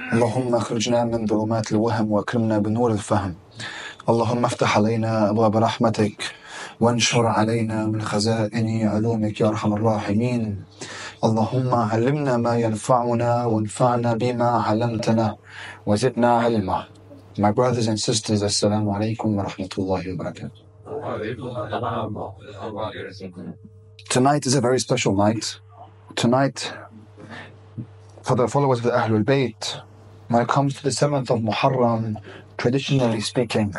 اللهم اخرجنا من ظلمات الوهم واكرمنا بنور الفهم. اللهم افتح علينا أبواب رحمتك وانشر علينا من خزائن علومك يا أرحم الراحمين. اللهم علمنا ما ينفعنا وانفعنا بما علمتنا وزدنا علما. My brothers and sisters, Assalamu alaikum wa rahmatullahi wa barakatuh. Tonight is a very special night. Tonight, for the followers of the Ahlul Bayt, when it comes to the 7th of Muharram, traditionally speaking,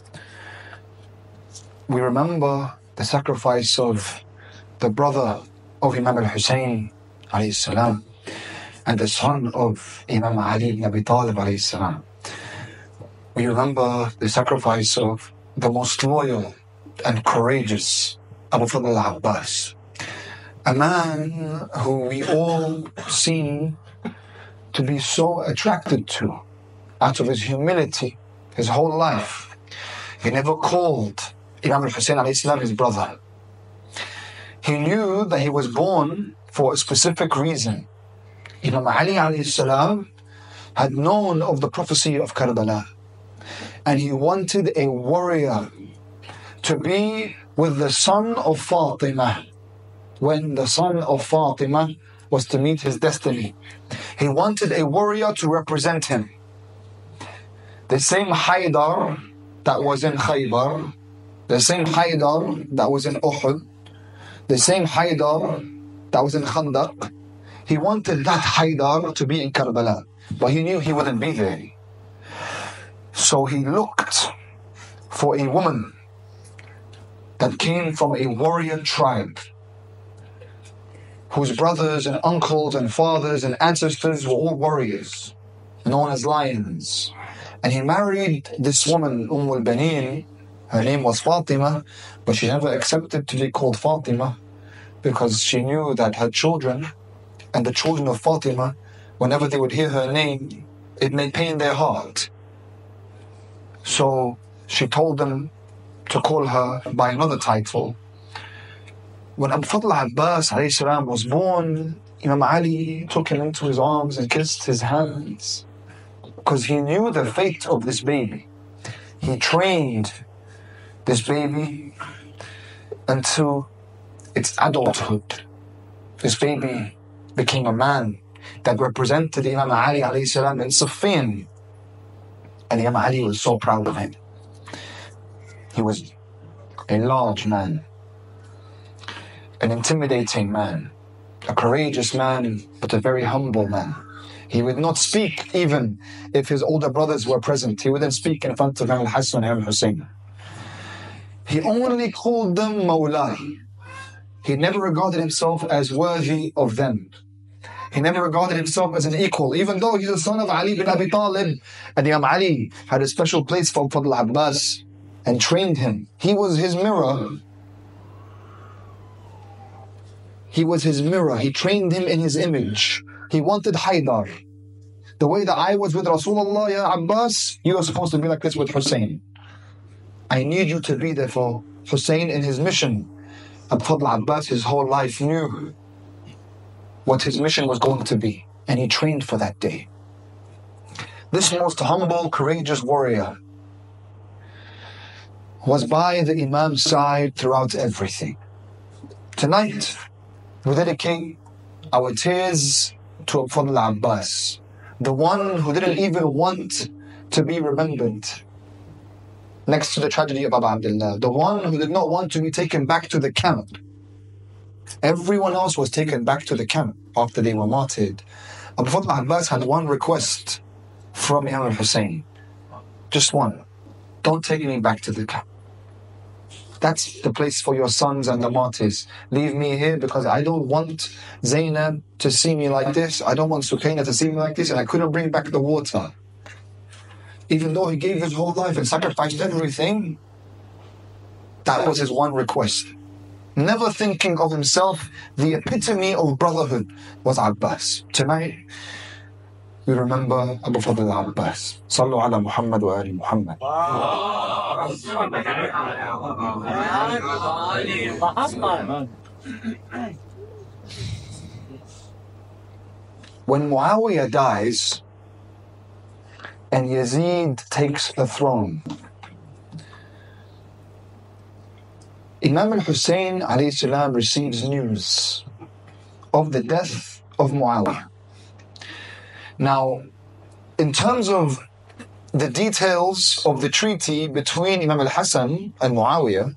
we remember the sacrifice of the brother of Imam al-Hussein alayhi salam and the son of Imam Ali ibn Abi Talib alayhi salam. We remember the sacrifice of the most loyal and courageous Abu Fadl al-Abbas, a man who we all seem to be so attracted to out of his humility, his whole life. He never called Imam al-Hussein alayhi salam his brother. He knew that he was born for a specific reason. Imam Ali alayhi salam had known of the prophecy of Karbala, and he wanted a warrior to be with the son of Fatima when the son of Fatima was to meet his destiny. He wanted a warrior to represent him. The same Haydar that was in Khaybar, the same Haydar that was in Uhud, the same Haydar that was in Khandaq, he wanted that Haydar to be in Karbala, but he knew he wouldn't be there. So he looked for a woman that came from a warrior tribe, whose brothers and uncles and fathers and ancestors were all warriors, known as lions. And he married this woman, al-Baneen. Her name was Fatima, but she never accepted to be called Fatima because she knew that her children and the children of Fatima, whenever they would hear her name, it may pain their heart. So she told them to call her by another title. When Abu Fadl Abbas alayhi salam was born, Imam Ali took him into his arms and kissed his hands because he knew the fate of this baby. He trained this baby until its adulthood. This baby became a man that represented Imam Ali alayhi salam in Siffin. And Imam Ali was so proud of him. He was a large man, an intimidating man, a courageous man, but a very humble man. He would not speak even if his older brothers were present. He wouldn't speak in front of Imam al-Hassan and Imam al-Hussein. He only called them Mawlai. He never regarded himself as worthy of them. He never regarded himself as an equal, even though he's the son of Ali bin Abi Talib. And Imam Ali had a special place for Fadl Abbas and trained him. He was his mirror. He was his mirror. He trained him in his image. He wanted Haydar. The way that I was with Rasulullah, ya Abbas, you are supposed to be like this with Hussein. I need you to be there for Hussein in his mission. Abu Fadl Abbas, his whole life, knew what his mission was going to be, and he trained for that day. This most humble, courageous warrior was by the Imam's side throughout everything. Tonight, we dedicate our tears to Abu Fadl Abbas, the one who didn't even want to be remembered next to the tragedy of Abu Abdullah, the one who did not want to be taken back to the camp. Everyone else was taken back to the camp after they were martyred. Abu Fadl Abbas had one request from Imam al-Hussein. Just one. Don't take me back to the camp. That's the place for your sons and the martyrs. Leave me here because I don't want Zainab to see me like this. I don't want Sukaina to see me like this, and I couldn't bring back the water. Even though he gave his whole life and sacrificed everything, that was his one request. Never thinking of himself, the epitome of brotherhood was Abbas. Tonight, we remember Abu Fadl Abbas. Sallu ala Muhammad wa ali Muhammad. When Muawiyah dies, and Yazid takes the throne. Imam al-Hussein alayhi salam receives news of the death of Muawiyah. Now, in terms of the details of the treaty between Imam al-Hassan and Muawiyah,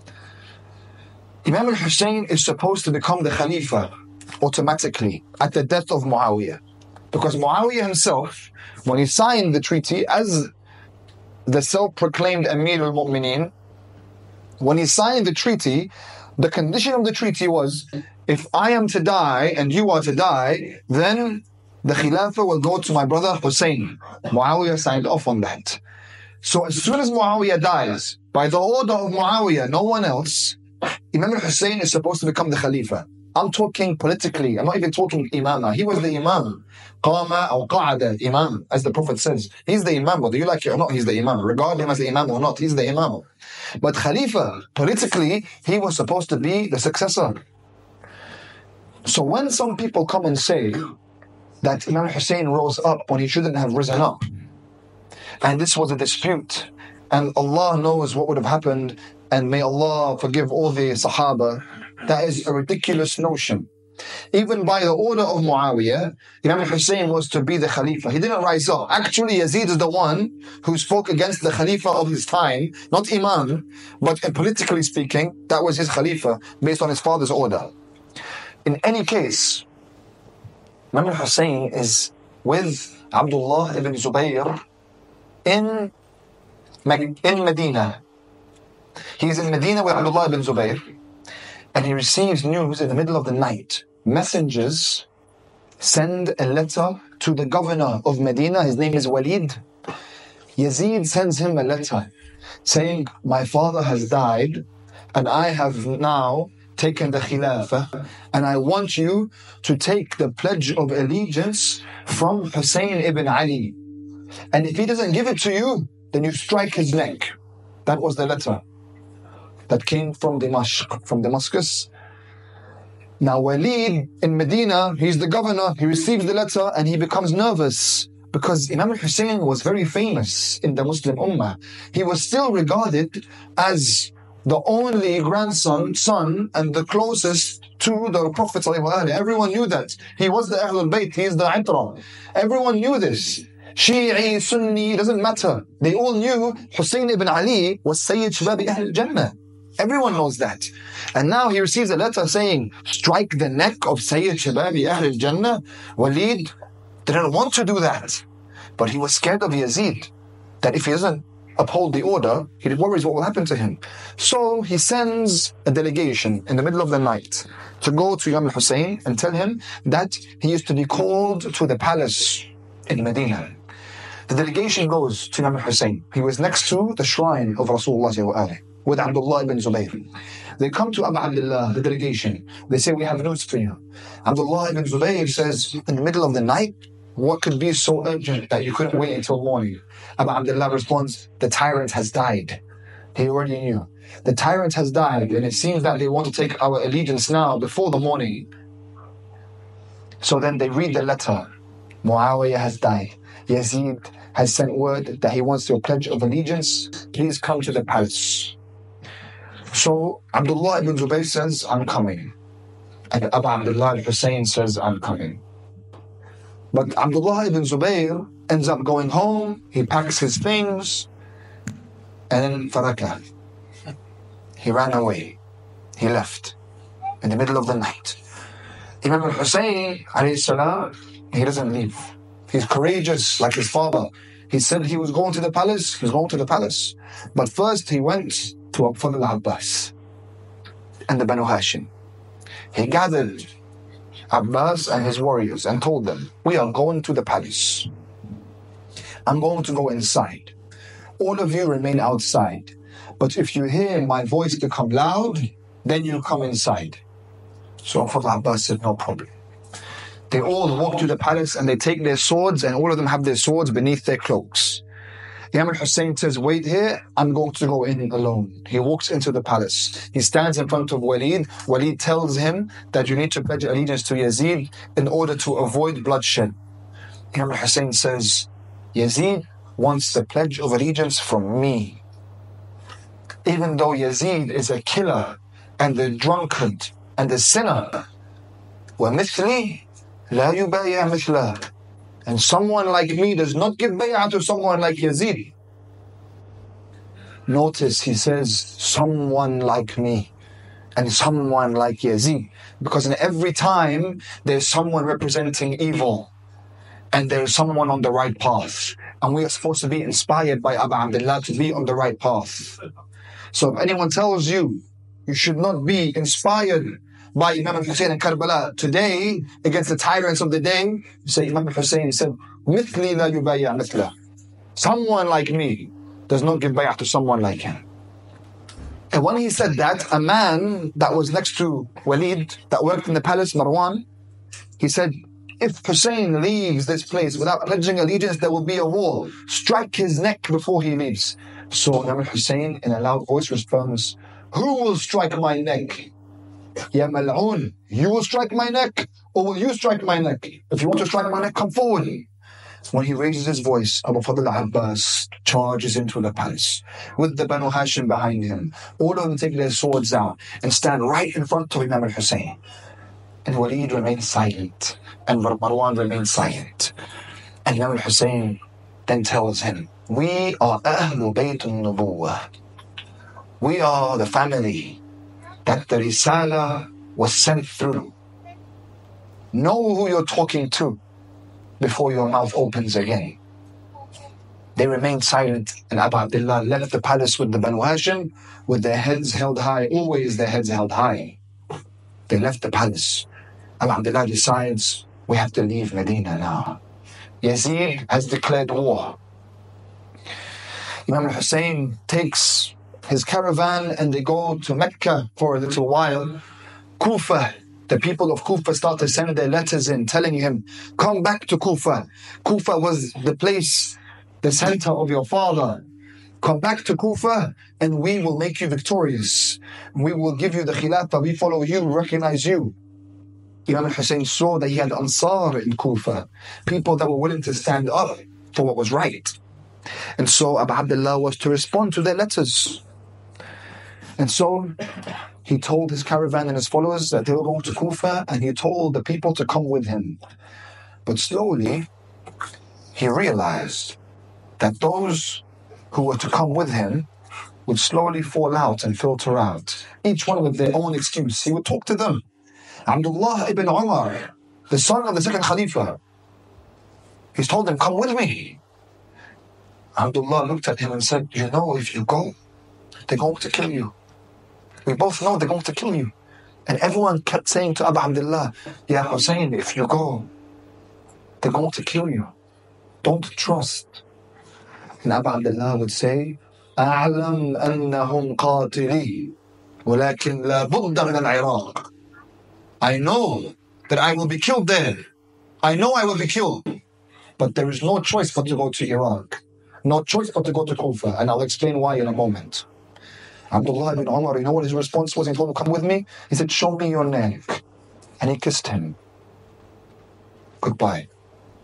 Imam al-Hussein is supposed to become the Khalifa automatically at the death of Muawiyah. Because Muawiyah himself, when he signed the treaty as the self-proclaimed Amir al-Mu'mineen, when he signed the treaty, the condition of the treaty was, if I am to die and you are to die, then the Khilafah will go to my brother Hussein. Muawiyah signed off on that. So as soon as Muawiyah dies, by the order of Muawiyah, no one else, Imam al-Hussein is supposed to become the Khalifa. I'm talking politically, I'm not even talking Imamah. He was the Imam. Qama or Qa'ada, Imam, as the Prophet says. He's the Imam, whether you like it or not, he's the Imam. Regard him as the Imam or not, he's the Imam. But Khalifa, politically, he was supposed to be the successor. So when some people come and say that Imam Hussein rose up when he shouldn't have risen up, and this was a dispute, and Allah knows what would have happened, and may Allah forgive all the Sahaba, that is a ridiculous notion. Even by the order of Muawiyah, Imam Hussein was to be the Khalifa. He didn't rise up. Actually, Yazid is the one who spoke against the Khalifa of his time, not Imam, but politically speaking, that was his Khalifa based on his father's order. In any case, Imam Hussein is with Abdullah ibn Zubayr in Medina. He's in Medina with Abdullah ibn Zubayr, and he receives news in the middle of the night. Messengers send a letter to the governor of Medina. His name is Walid. Yazid sends him a letter saying, my father has died and I have now taken the Khilafah, and I want you to take the pledge of allegiance from Hussein ibn Ali. And if he doesn't give it to you, then you strike his neck. That was the letter that came from Damascus. Now Walid in Medina, he's the governor, he receives the letter and he becomes nervous because Imam al-Hussein was very famous in the Muslim Ummah. He was still regarded as the only son and the closest to the Prophet ﷺ. Everyone knew that. He was the Ahlul Bayt, he is the Itra. Everyone knew this. Shi'i, Sunni, doesn't matter. They all knew Hussein ibn Ali was Sayyid Shababi Ahl al-Jannah. Everyone knows that. And now he receives a letter saying, strike the neck of Sayyid Shababi Ahl al-Jannah. Walid didn't want to do that. But he was scared of Yazid, that if he doesn't uphold the order, he worries what will happen to him. So he sends a delegation in the middle of the night to go to Imam al-Hussein and tell him that he used to be called to the palace in Medina. The delegation goes to Imam al-Hussein. He was next to the shrine of Rasulullah with Abdullah ibn Zubayr. They come to Abu Abdullah, the delegation. They say, we have news for you. Abdullah ibn Zubayr says, in the middle of the night, what could be so urgent that you couldn't wait until morning? Abu Abdullah responds, the tyrant has died. He already knew. The tyrant has died, and it seems that they want to take our allegiance now before the morning. So then they read the letter. Muawiyah has died. Yazid has sent word that he wants your pledge of allegiance. Please come to the palace. So Abdullah ibn Zubayr says, I'm coming. And Abu Abdullah al-Hussein says, I'm coming. But Abdullah ibn Zubayr ends up going home. He packs his things. And then faraka. He ran away. He left in the middle of the night. Imam al-Hussein, alayhi salam, he doesn't leave. He's courageous like his father. He said he was going to the palace. He was going to the palace. But first he went to Fadl al-Abbas and the Banu Hashim. He gathered Abbas and his warriors and told them, we are going to the palace. I'm going to go inside. All of you remain outside. But if you hear my voice become loud, then you come inside. So Fadl Abbas said, no problem. They all walk to the palace and they take their swords, and all of them have their swords beneath their cloaks. Imam al-Hussein says, wait here, I'm going to go in alone. He walks into the palace. He stands in front of Walid. Walid tells him that you need to pledge allegiance to Yazid in order to avoid bloodshed. Imam al-Hussein says, Yazid wants the pledge of allegiance from me. Even though Yazid is a killer and the drunkard and the sinner, وَمِثْلِي لَا يُبَايَعْ مِثْلَهُ, and someone like me does not give bay'ah to someone like Yazid. Notice he says, someone like me and someone like Yazid, because in every time there's someone representing evil and there's someone on the right path, and we are supposed to be inspired by Abu Abdullah to be on the right path. So if anyone tells you you should not be inspired by Imam al-Hussein in Karbala today against the tyrants of the day, you say Imam al-Hussein said, مِثْلِي لَا يُبَيَّعْ مِثْلَهُ, someone like me does not give bay'ah to someone like him. And when he said that, a man that was next to Walid, that worked in the palace, Marwan, he said, if Hussein leaves this place without pledging allegiance, there will be a war. Strike his neck before he leaves. So Imam Hussein in a loud voice responds, who will strike my neck? Ya Mal'un, you will strike my neck, or will you strike my neck? If you want to strike my neck, come forward. When he raises his voice, Abu Fadl Abbas charges into the palace with the Banu Hashim behind him. All of them take their swords out and stand right in front of Imam al-Hussein. And Walid remains silent, and Marwan remains silent. And Imam al-Hussein then tells him, we are Ahlu Bayt al-Nubuwah. We are the family that the Risala was sent through. Know who you're talking to before your mouth opens again. They remained silent, and Abu Abdullah left the palace with the Banu Hashim with their heads held high, always their heads held high. They left the palace. Abu Abdullah decides, we have to leave Medina now. Yazid has declared war. Imam al-Hussein takes his caravan and they go to Mecca for a little while. Kufa, the people of Kufa start to send their letters in telling him, come back to Kufa. Kufa was the place, the center of your father. Come back to Kufa and we will make you victorious. We will give you the Khilafah. We follow you, recognize you. Imam al-Hussein saw that he had Ansar in Kufa, people that were willing to stand up for what was right. And so Abu Abdullah was to respond to their letters. And so he told his caravan and his followers that they were going to Kufa, and he told the people to come with him. But slowly, he realized that those who were to come with him would slowly fall out and filter out, each one with their own excuse. He would talk to them. Abdullah ibn Umar, the son of the second Khalifa, he's told them, come with me. Abdullah looked at him and said, you know, if you go, they're going to kill you. We both know they're going to kill you. And everyone kept saying to Abu Abdullah, Ya Hussein, if you go, they're going to kill you. Don't trust. And Abu Abdullah would say, أعلم أنهم قاتلي ولكن لا بد من العراق. I know that I will be killed there. I know I will be killed. But there is no choice but to go to Iraq. No choice but to go to Kufa. And I'll explain why in a moment. Abdullah ibn Umar, you know what his response was? He told him, come with me. He said, show me your neck. And he kissed him. Goodbye.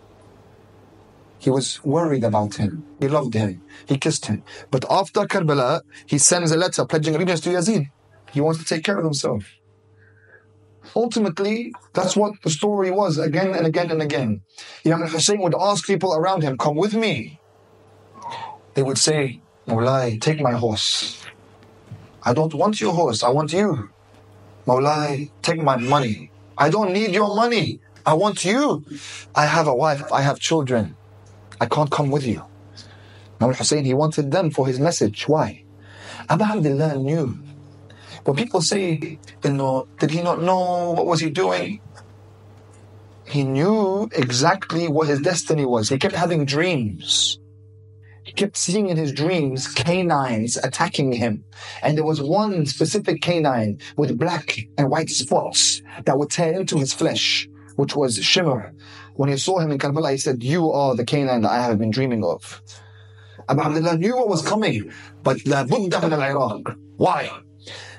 He was worried about him. He loved him. He kissed him. But after Karbala, he sends a letter pledging allegiance to Yazid. He wants to take care of himself. Ultimately, that's what the story was again and again and again. Imam al-Hussein would ask people around him, come with me. They would say, Mawlai, take my horse. I don't want your horse, I want you. Mawlai, take my money. I don't need your money, I want you. I have a wife, I have children. I can't come with you. Imam al-Hussein, he wanted them for his message. Why? Abu Abdullah knew. When people say, did he not know what was he doing? He knew exactly what his destiny was. He kept having dreams. He kept seeing in his dreams canines attacking him. And there was one specific canine with black and white spots that would tear into his flesh, which was Shimr. When he saw him in Karbala, he said, you are the canine that I have been dreaming of. Abu Abdullah knew what was coming, but la budda min al-Iraq. Why?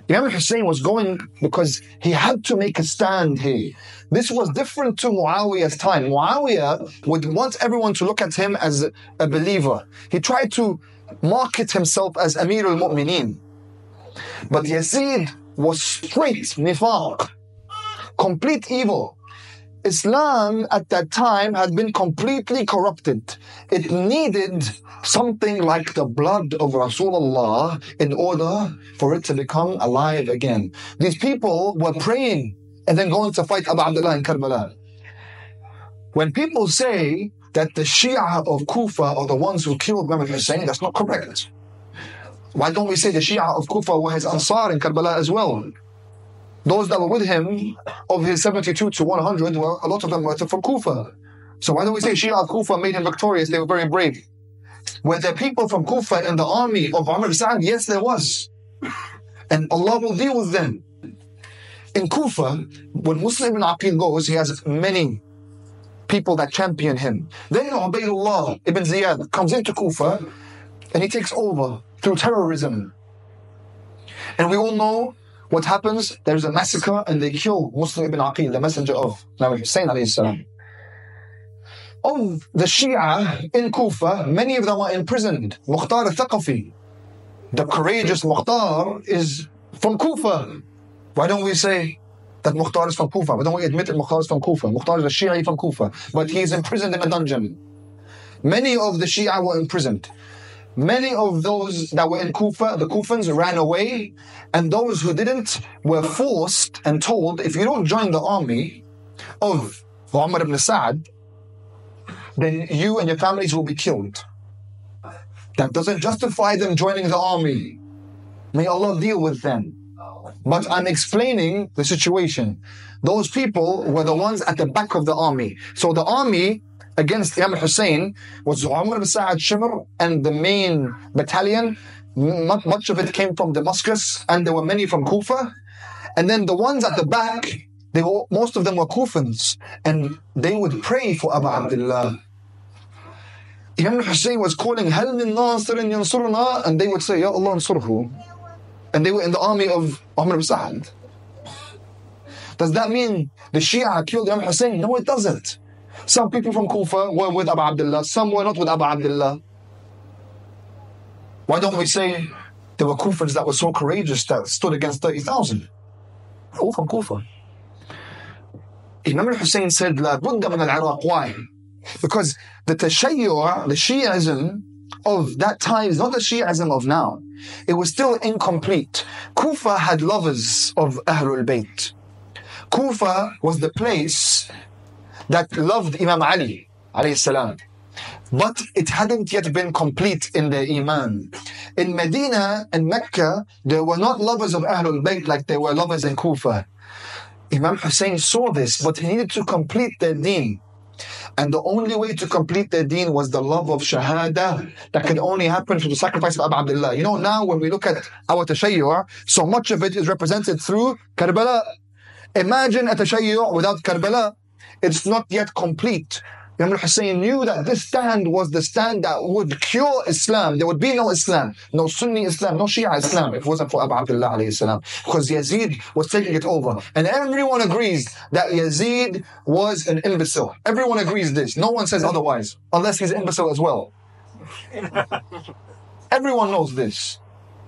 Imam Hussein was going because he had to make a stand here. This was different to Muawiyah's time. Muawiyah would want everyone to look at him as a believer. He tried to market himself as Amir al-Mu'mineen. But Yazid was straight nifaq, complete evil. Islam at that time had been completely corrupted. It needed something like the blood of Rasulullah in order for it to become alive again. These people were praying and then going to fight Abu Abdullah in Karbala. When people say that the Shia of Kufa are the ones who killed Imam Hussein, that's not correct. Why don't we say the Shia of Kufa were his Ansar in Karbala as well? Those that were with him, of his 72 to 100, well, a lot of them were from Kufa. So why don't we say Shia of Kufa made him victorious? They were very brave. Were there people from Kufa in the army of Amr ibn Sa'd? Yes, there was. And Allah will deal with them. In Kufa, when Muslim ibn Aqil goes, he has many people that champion him. Then Ubaydullah ibn Ziyad comes into Kufa and he takes over through terrorism. And we all know what happens. There's a massacre and they kill Muslim ibn Aqil, the messenger of Nabi Hussein alayhi salam. Of the Shia in Kufa, many of them are imprisoned. Mukhtar al-Thaqafi, the courageous Mukhtar, is from Kufa. Why don't we say that Mukhtar is from Kufa? Why don't we admit that Mukhtar is from Kufa? Mukhtar is a Shia from Kufa, but he is imprisoned in a dungeon. Many of the Shia were imprisoned. Many of those that were in Kufa, the Kufans, ran away, and those who didn't were forced and told, if you don't join the army of Umar ibn Sa'd, then you and your families will be killed. That doesn't justify them joining the army. May Allah deal with them. But I'm explaining the situation. Those people were the ones at the back of the army. So the army against Imam Hussein was Umar ibn Sa'd Shimr and the main battalion. Much of it came from Damascus and there were many from Kufa. And then the ones at the back, most of them were Kufans, and they would pray for Abu Abdullah. Imam Hussein was calling Hal min Nasirin yansurna, and they would say, Ya Allah ansurhu. And they were in the army of Umar ibn Sa'd. Does that mean the Shia killed Imam Hussein? No, it doesn't. Some people from Kufa were with Abu Abdullah, some were not with Abu Abdullah. Why don't we say there were Kufans that were so courageous that stood against 30,000? All from Kufa. Imam al-Hussein said, La budda min al-Iraq. Why? Because the Tashayyu', the Shi'ism of that time is not the Shi'ism of now. It was still incomplete. Kufa had lovers of Ahlul Bayt. Kufa was the place that loved Imam Ali alayhi salam. But it hadn't yet been complete in their Iman. In Medina and Mecca, there were not lovers of Ahlul Bayt like there were lovers in Kufa. Imam Hussein saw this, but he needed to complete their deen. And the only way to complete their deen was the love of Shahada that could only happen through the sacrifice of Abu Abdullah. You know, now when we look at our Tashayyu', so much of it is represented through Karbala. Imagine a Tashayyu' without Karbala. It's not yet complete. Imam Hussein knew that this stand was the stand that would cure Islam. There would be no Islam, no Sunni Islam, no Shia Islam if it wasn't for Abu Abdullah alayhi salam. Because Yazid was taking it over. And everyone agrees that Yazid was an imbecile. Everyone agrees this. No one says otherwise, unless he's an imbecile as well. Everyone knows this.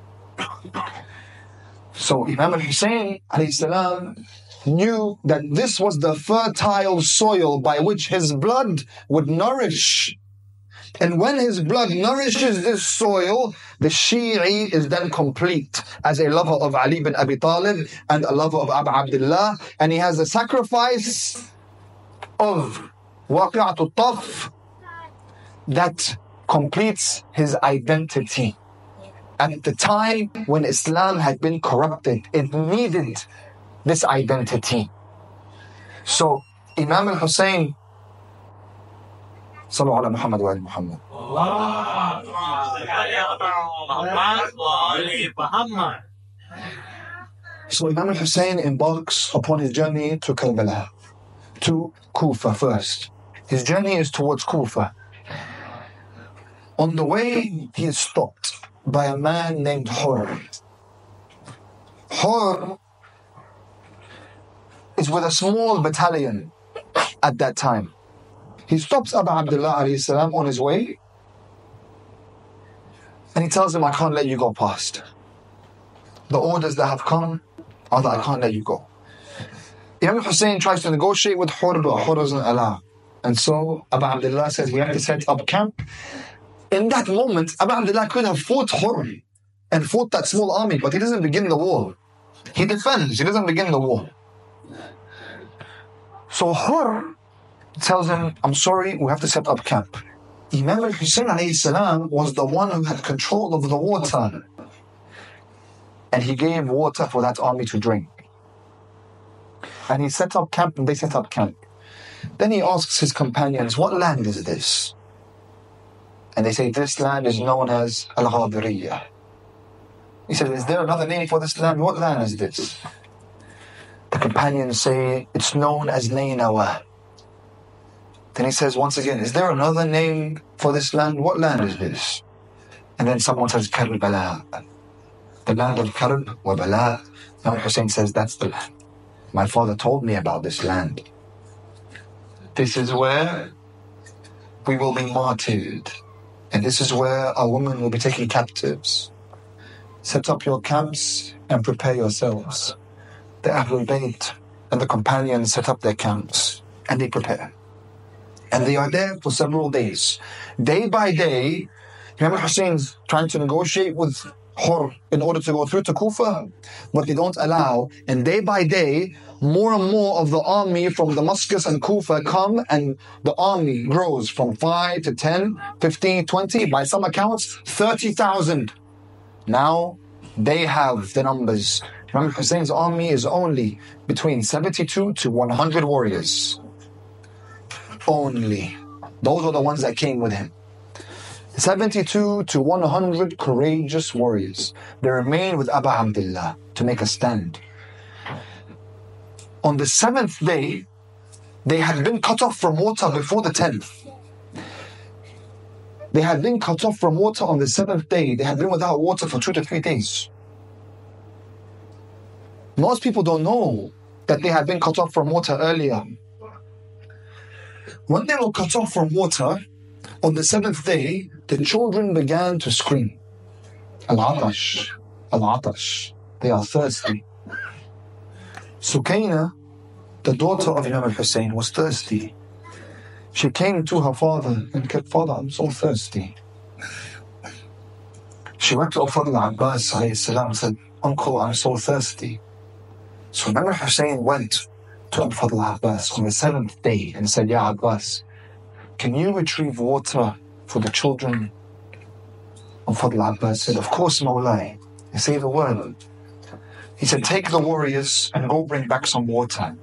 So Imam al-Hussein alayhi salam knew that this was the fertile soil by which his blood would nourish. And when his blood nourishes this soil, the Shi'i is then complete as a lover of Ali bin Abi Talib and a lover of Abu Abdullah. And he has a sacrifice of Waqi'atul Taf that completes his identity. At the time when Islam had been corrupted, it needed this identity. So Imam al-Hussein, Sallu ala Muhammad wa ali Muhammad. So Imam al-Hussein embarks upon his journey to Karbala, to Kufa first. His journey is towards Kufa. On the way, he is stopped by a man named Hur. Hur is with a small battalion at that time. He stops Abu Abdullah alayhi salam on his way and he tells him, I can't let you go past. The orders that have come are that I can't let you go. Imam Hussein tries to negotiate with Hur, but Hur doesn't allow. And so Abu Abdullah says, we have to set up camp. In that moment, Abu Abdullah could have fought Hur and fought that small army, but he doesn't begin the war. He defends, he doesn't begin the war. So Hur tells him, I'm sorry, we have to set up camp. Imam al-Hussein alayhi salam was the one who had control of the water. And he gave water for that army to drink. And he set up camp and they set up camp. Then he asks his companions, what land is this? And they say, this land is known as Al-Ghadiriyah. He says, is there another name for this land? What land is this? The companions say, it's known as Nainawa. Then he says once again, is there another name for this land? What land is this? And then someone says, Karbala. The land of Karb wa Bala. Imam Hussein says, that's the land. My father told me about this land. This is where we will be martyred. And this is where our women will be taken captives. Set up your camps and prepare yourselves. The Ahlul Bayt and the companions set up their camps and they prepare. And they are there for several days. Day by day, Imam Hussein's trying to negotiate with Hur in order to go through to Kufa, but they don't allow. And day by day, more and more of the army from Damascus and Kufa come, and the army grows from 5 to 10, 15, 20, by some accounts, 30,000. Now, they have the numbers. Imam Hussein's army is only between 72 to 100 warriors. Only. Those are the ones that came with him. 72 to 100 courageous warriors. They remain with Abu Abdullah to make a stand. On the 7th day, they had been cut off from water before the 10th. They had been cut off from water on the 7th day. They had been without water for 2 to 3 days. Most people don't know that they had been cut off from water earlier. When they were cut off from water, on the 7th day, the children began to scream. Al-Atash, Al-Atash. They are thirsty. Sukaina, the daughter of Imam al-Hussein, was thirsty. She came to her father and said, Father, I'm so thirsty. She went to Al-Fadl Abbas and said, Uncle, I'm so thirsty. So Imam al-Hussein went to Al-Fadl Abbas on the 7th day and said, Ya Abbas, can you retrieve water for the children? Al-Fadl Abbas said, of course, Mawlai. You say the word. He said, take the warriors and go bring back some water.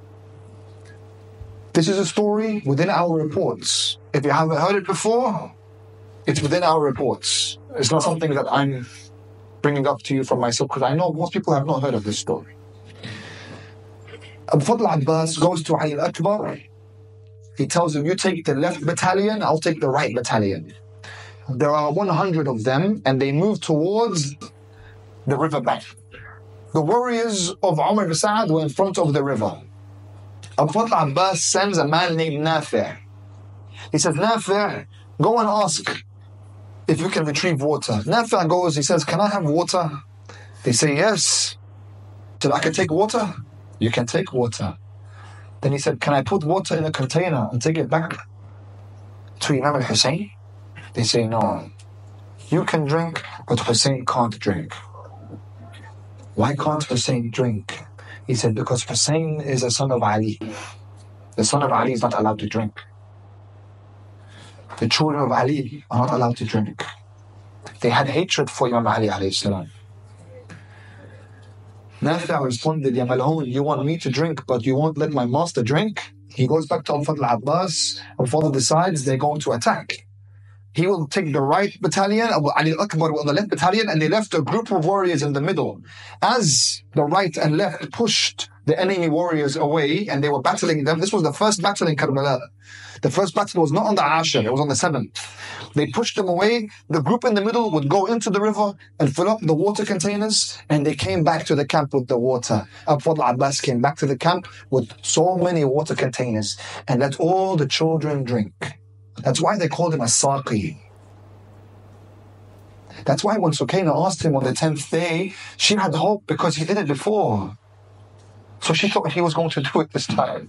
This is a story within our reports. If you haven't heard it before, it's within our reports. It's not something that I'm bringing up to you from myself, because I know most people have not heard of this story. Al-Fadl Abbas goes to Ali al-Akbar. He tells him, you take the left battalion, I'll take the right battalion. There are 100 of them, and they move towards the river bank. The warriors of Umar ibn Sa'ad were in front of the river. Al-Fadl Abbas sends a man named Nafi'. He says, Nafi', go and ask if you can retrieve water. Nafi' goes, he says, can I have water? They say, yes. So I can take water? You can take water. Then he said, can I put water in a container and take it back to Imam al-Hussein? They say, no. You can drink, but Hussein can't drink. Why can't Hussein drink? He said, because Hussein is a son of Ali. The son of Ali is not allowed to drink. The children of Ali are not allowed to drink. They had hatred for Imam Ali alayhi salam. Nafi' responded, Ya Mal'oon, you want me to drink, but you won't let my master drink? He goes back to Al-Fadl Abbas. Al-Fadl decides they're going to attack. He will take the right battalion, Ali al-Akbar on the left battalion, and they left a group of warriors in the middle. As the right and left pushed the enemy warriors away and they were battling them. This was the first battle in Karbala. The first battle was not on the Ashir, it was on the 7th. They pushed them away. The group in the middle would go into the river and fill up the water containers, and they came back to the camp with the water. Abu Fadl Abbas came back to the camp with so many water containers and let all the children drink. That's why they called him a Saqi. That's why when Sukaina asked him on the 10th day, she had hope because he did it before. So she thought he was going to do it this time.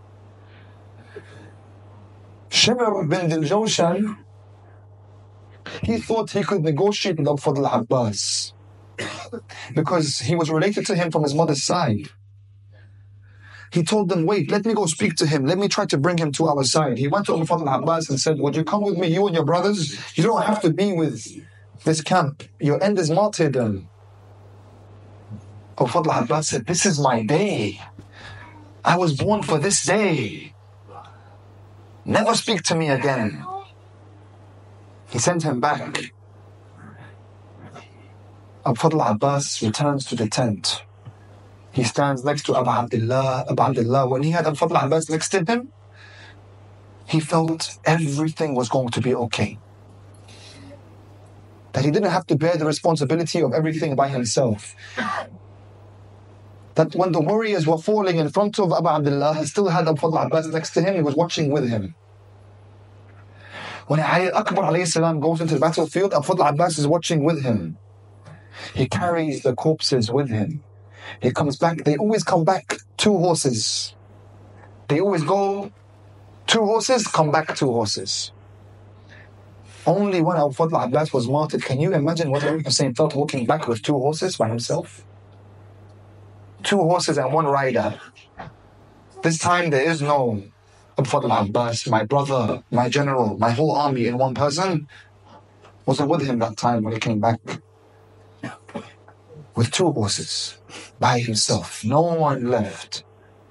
Shimr bin Diljawshan, he thought he could negotiate with Abu Fadl Abbas because he was related to him from his mother's side. He told them, wait, let me go speak to him. Let me try to bring him to our side. He went to Abu Fadl Abbas and said, would you come with me, you and your brothers? You don't have to be with this camp. Your end is martyrdom. Abu Fadl Abbas said, this is my day. I was born for this day. Never speak to me again. He sent him back. Abu Fadl Abbas returns to the tent. He stands next to Abu Abdullah. When he had Abu Fadl Abbas next to him, he felt everything was going to be okay. That he didn't have to bear the responsibility of everything by himself. That when the warriors were falling in front of Abu Abdullah, he still had Abu Fadl Abbas next to him. He was watching with him. When Ali Akbar alayhi salam goes into the battlefield, Abu Fadl Abbas is watching with him. He carries the corpses with him. He comes back. They always come back 2 horses. They always go 2 horses, come back 2 horses. Only when Abu Fadl Abbas was martyred, can you imagine what Imam Hussein felt walking back with 2 horses by himself? 2 horses and 1 rider. This time there is no Abu Fadl Abbas, my brother, my general, my whole army in one person. Wasn't with him that time when he came back. With 2 horses, by himself. No one left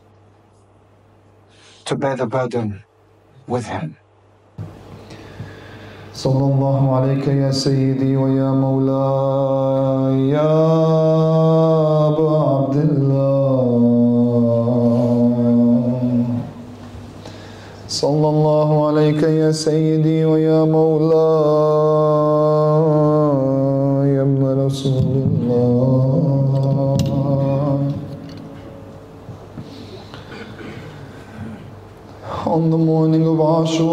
to bear the burden with him. صلى الله عليك يا سيدي ويا مولاي يا أبا عبد الله صلى الله عليك يا سيدي ويا مولاي يا ابن رسول الله. On the morning of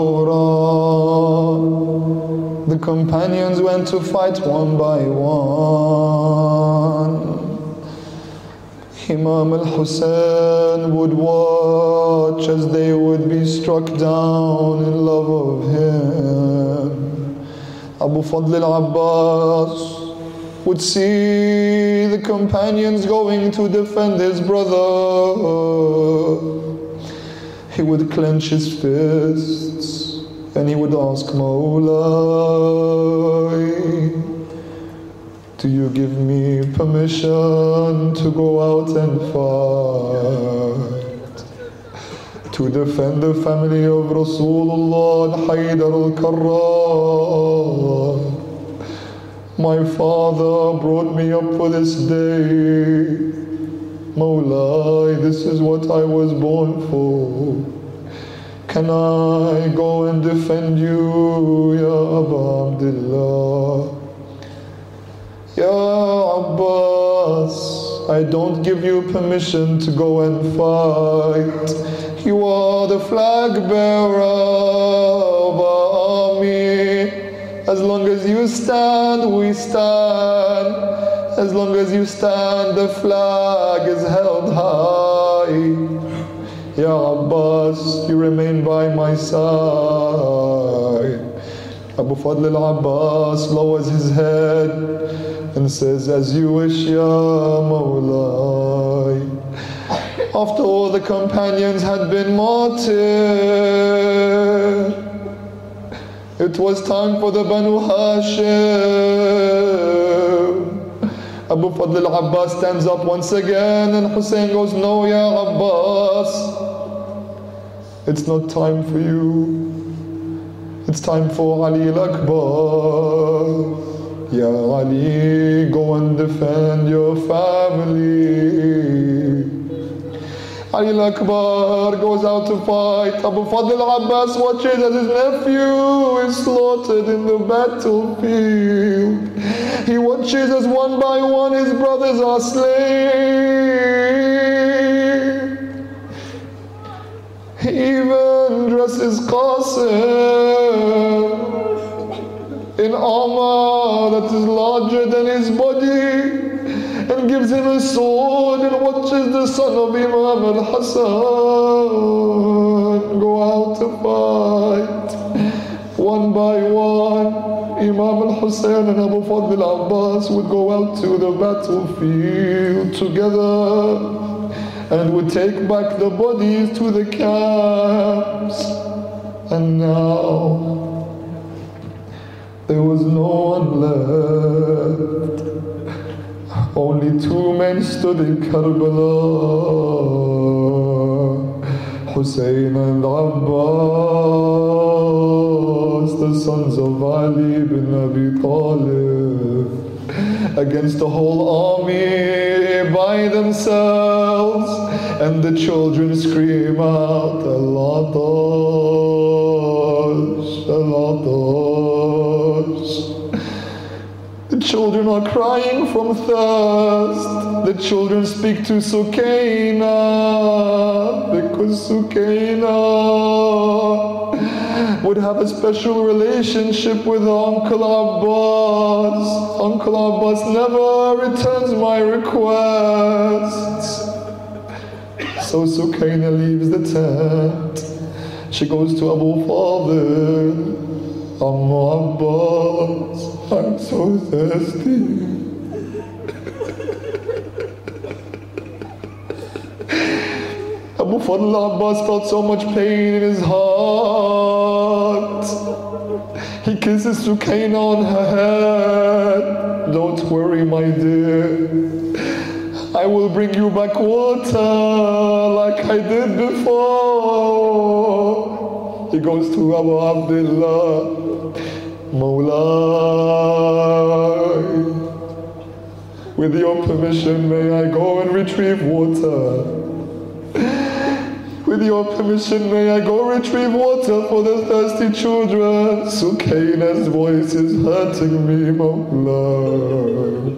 Ashura, the companions went to fight one by one. Imam al-Hussein would watch as they would be struck down in love of him. Abu Fadl al-Abbas would see the companions going to defend his brother. He would clench his fists and he would ask Mawlai, do you give me permission to go out and fight, to defend the family of Rasulullah Haydar al-Karrar? My father brought me up for this day. Mawlai, this is what I was born for. Can I go and defend you, Ya Abu Abdullah? Ya Abbas, I don't give you permission to go and fight. You are the flag bearer of our army. As long as you stand, we stand. As long as you stand, the flag is held high. Ya Abbas, you remain by my side. Abu Fadl al-Abbas lowers his head and says, as you wish, Ya Mawlai. After all the companions had been martyred, it was time for the Banu Hashim. Abu Fadl al-Abbas stands up once again and Hussein goes, no, Ya Abbas, it's not time for you. It's time for Ali al-Akbar. Ya Ali, go and defend your family. Ali al-Akbar goes out to fight. Abu Fadl Abbas watches as his nephew is slaughtered in the battlefield. He watches as one by one his brothers are slain. He even dresses Qasim in armor that is larger than his body, and gives him a sword, and watches the son of Imam al-Hassan go out to fight. One by one, Imam al-Hussein and Abu Fadl Abbas would go out to the battlefield together and would take back the bodies to the camps. And now there was no one left. Only two men stood in Karbala, Hussein and Abbas, the sons of Ali ibn Abi Talib, against the whole army by themselves. And the children scream out, Allah Tosh, Allah Tosh. The children are crying from thirst. The children speak to Sukaina, because Sukaina would have a special relationship with Uncle Abbas. Uncle Abbas never returns my requests. So Sukaina leaves the tent. She goes to Abu Fadl. Amma Abbas, I'm so thirsty. Abu Fadl Abbas felt so much pain in his heart. He kisses Sukaina on her head. Don't worry, my dear. I will bring you back water like I did before. He goes to Abu Abdullah. Mawlai, with your permission, may I go and retrieve water? With your permission, may I go retrieve water for the thirsty children? Sukaina's voice is hurting me, Mawlai.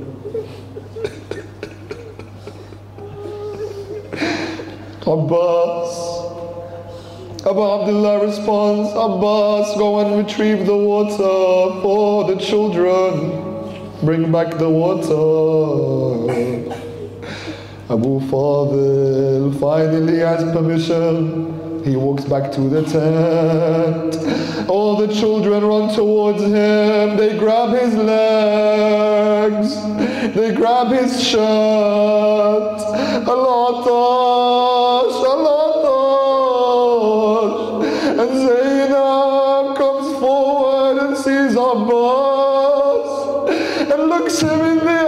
Abbas. Abu Abdullah responds, Abbas, go and retrieve the water for the children. Bring back the water. Abu Fadl finally has permission. He walks back to the tent. All the children run towards him. They grab his legs. They grab his shirt. Allah Tosh, Allah Tosh. And Zainab comes forward and sees Abbas and looks him in the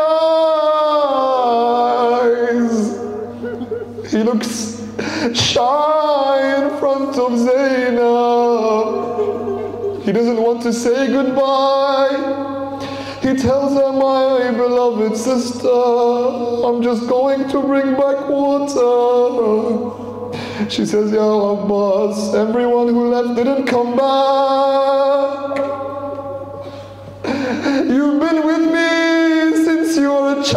eyes. He looks shy in front of Zainab. He doesn't want to say goodbye. He tells her, my beloved sister, I'm just going to bring back water. She says, Ya Abbas, everyone who left didn't come back. You've been with me since you were a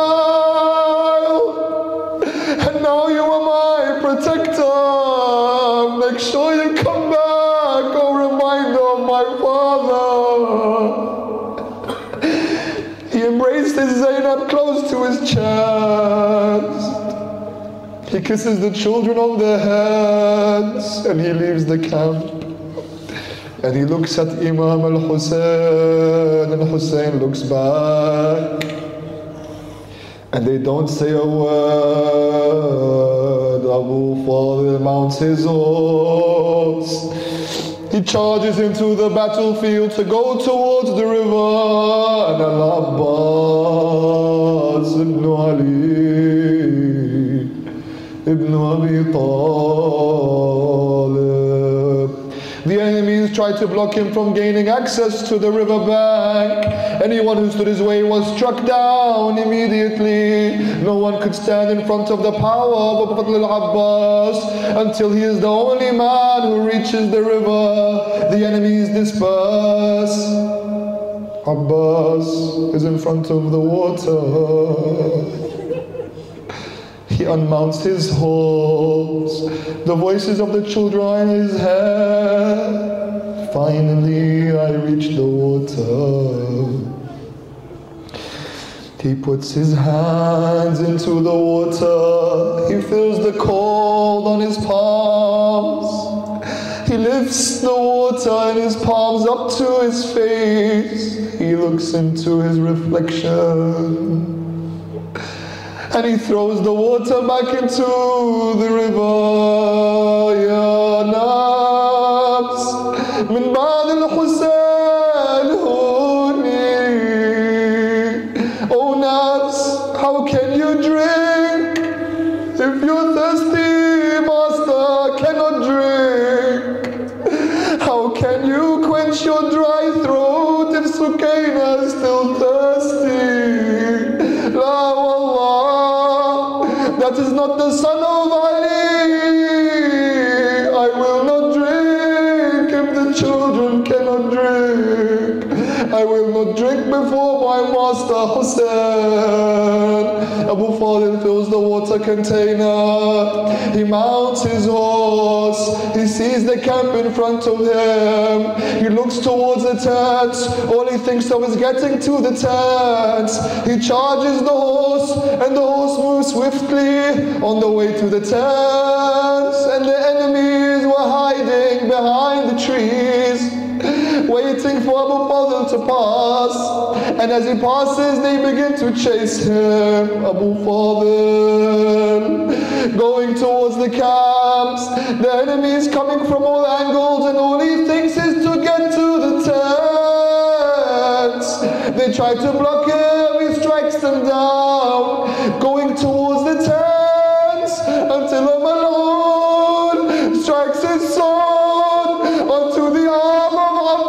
child, and now you are my protector. Make sure you come back, a reminder of my father. He embraces Zainab close to his chest. He kisses the children on their heads, and he leaves the camp. And he looks at Imam al-Hussein, and Hussein looks back. And they don't say a word. Abu Fadl mounts his horse. He charges into the battlefield to go towards the river. And Al-Abbas ibn Ali ibn Abi Talib, the enemy's enemies tried to block him from gaining access to the riverbank. Anyone who stood his way was struck down immediately. No one could stand in front of the power of Abu Fadl al-Abbas until he is the only man who reaches the river. The enemies disperse. Abbas is in front of the water. He unmounts his horse. The voices of the children are in his head. Finally, I reach the water. He puts his hands into the water. He feels the cold on his palms. He lifts the water in his palms up to his face. He looks into his reflection. And he throws the water back into the river. Ya nafs min ba'd al-Husayn huni. Oh nafs, how can you drink if your thirsty master cannot drink? How can you quench your dry throat if Sukaina is still thirsty? La wallah, that is not the son of Ali. I will not drink if the children cannot drink. I will not drink before my master Hussein. Abu Fadl fills the water container. He mounts his horse. He sees the camp in front of him. He looks towards the tents. All he thinks of is getting to the tents. He charges the horse, and the horse moves swiftly on the way to the tents. And the enemies were hiding behind the trees, waiting for Abu Fadl to pass. And as he passes, they begin to chase him. Abu Fadl going towards the camps. The enemy is coming from all angles, and all he thinks is to get to the tents. They try to block him, he strikes them down, going towards the tents until a Mal'un strikes his sword onto the arm of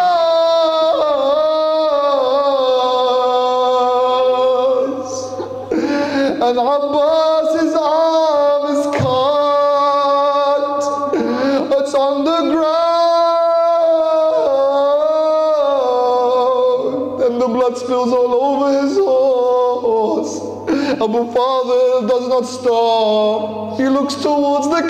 Abbas. And Abbas's arm is cut. It's on the ground, and the blood spills all over his horse. Abu Fadl does not stop. He looks towards the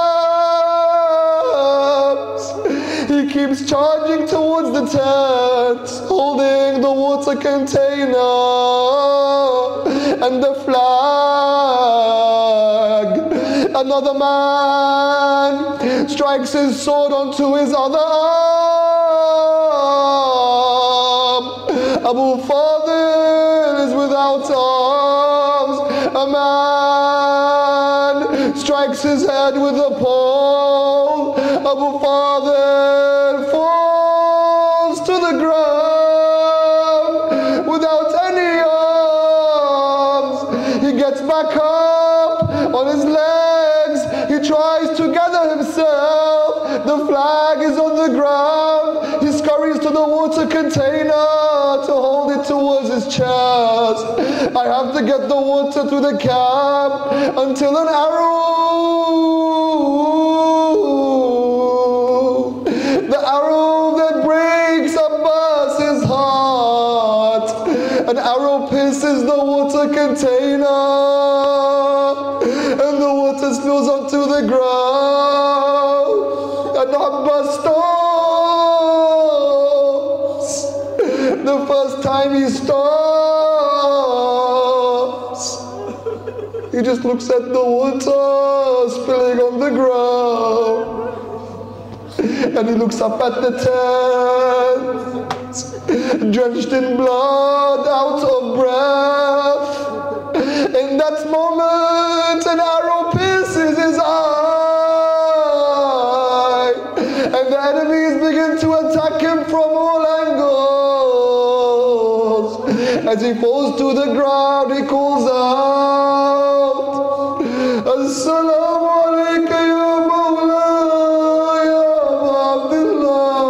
camps. He keeps charging towards the tents, holding the water container and the flag. Another man strikes his sword onto his other arm. Abu Fadl is without arms. A man strikes his head with a pole. Abu Fadl falls to the ground without any arms. He gets back up on his legs. He tries to gather himself. The flag is on the ground. He scurries to the water container to hold it towards his chest. I have to get the water to the camp until an arrow, the arrow that breaks Abbas's heart, an arrow pierces the water container, and the water spills onto the ground, and Abbas stops. The first time he stops, he just looks at the water spilling on the ground, and he looks up at the tent, drenched in blood, out of breath. In that moment, an arrow pierces his eye, and the enemies begin to attack him from all angles. As he falls to the ground, he calls out, Assalamu alaikum ya Mawla ya Abu Abdullah.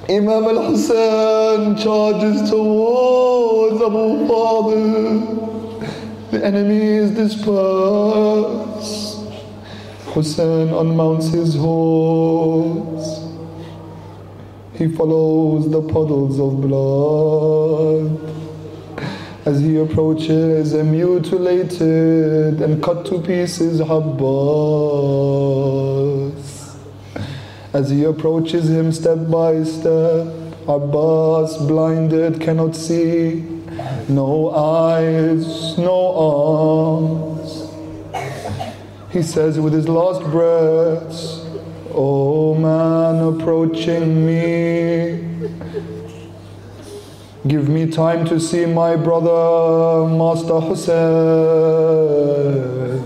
Imam al-Hussein charges towards Abu Fadl. The enemy is dispersed. Hussein unmounts his horse. He follows the puddles of blood. As he approaches a mutilated and cut to pieces Abbas. As he approaches him step by step, Abbas, blinded, cannot see. No eyes, no arms. He says with his last breaths, "Oh man approaching me, give me time to see my brother, Master Hussein."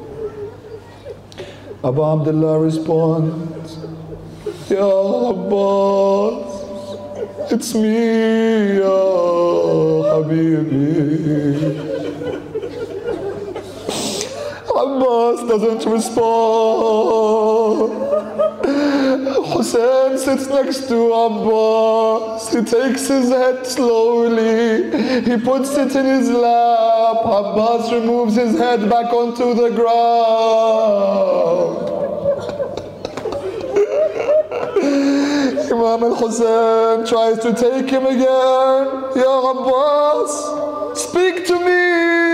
Abu Abdullah responds, "Ya Abbas, it's me, Ya Habibi." Abbas doesn't respond. Hussein sits next to Abbas. He takes his head slowly. He puts it in his lap. Abbas removes his head back onto the ground. Imam al-Hussein tries to take him again. "Ya Abbas, speak to me.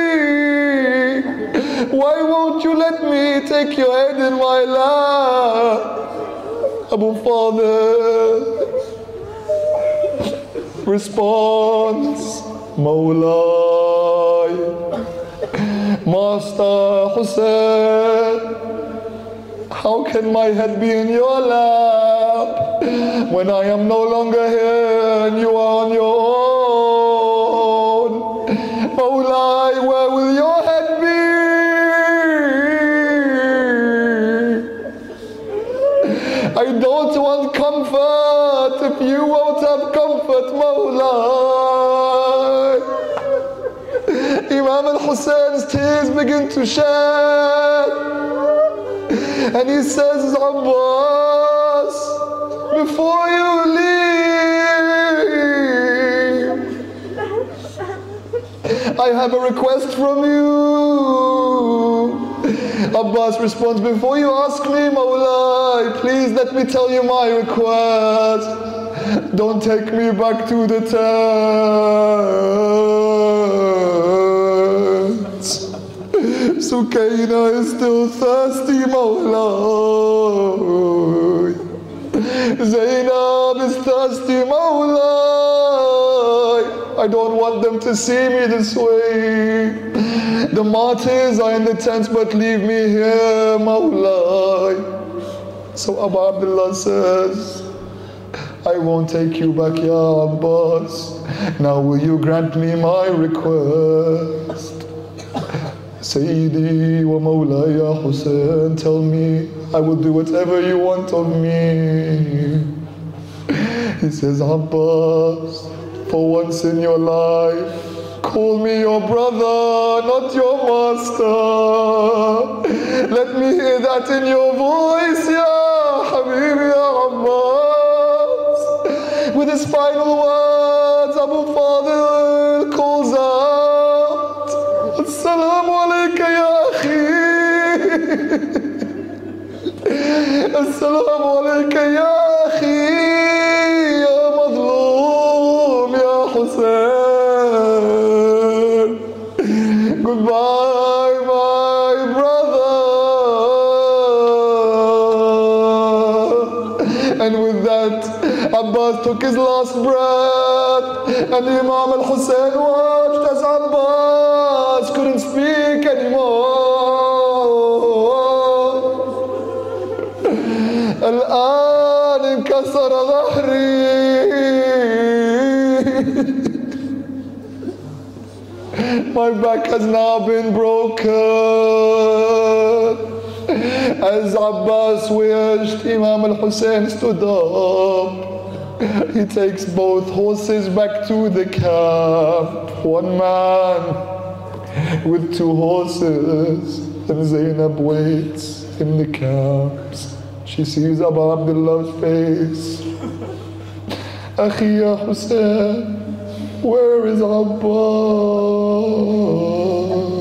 Why won't you let me take your head in my lap?" Abu Fadl responds, "Mawlai, Master Hussein, how can my head be in your lap when I am no longer here and you are on your own? Mawlai, where will your head be? I don't want comfort if you won't have comfort, Mawlai." Imam al-Hussein's tears begin to shed. And he says, "Abbas, before you leave, I have a request from you." Abbas responds, "Before you ask me, Mawlai, please let me tell you my request. Don't take me back to the tent. Sukaina is still thirsty, Mawlai. Zainab is thirsty, Mawlai. I don't want them to see me this way. The martyrs are in the tents, but leave me here, Mawlai." So Abu Abdullah says, "I won't take you back, Ya Abbas. Now will you grant me my request? Sayyidi wa Mawlai ya Hussein, tell me, I will do whatever you want of me." He says, "Abbas, for once in your life, call me your brother, not your master. Let me hear that in your voice, Ya Habibi, Ya Abbas." With his final words, Abu Fadl calls out, "Assalamu alayka ya akhi. Assalamu alayka ya akhi, ya Madloom, ya Hussein. Goodbye, my brother." And with that, Abbas took his last breath, and Imam al-Hussein watched as Abbas couldn't speak anymore. الآن انكسر ظهري. My back has now been broken. As Abbas wished, Imam al-Hussein stood up. He takes both horses back to the camp. One man with two horses, and Zainab waits in the camps. She sees Abu Abdullah's face. أخي يا حسين, where is Abbas?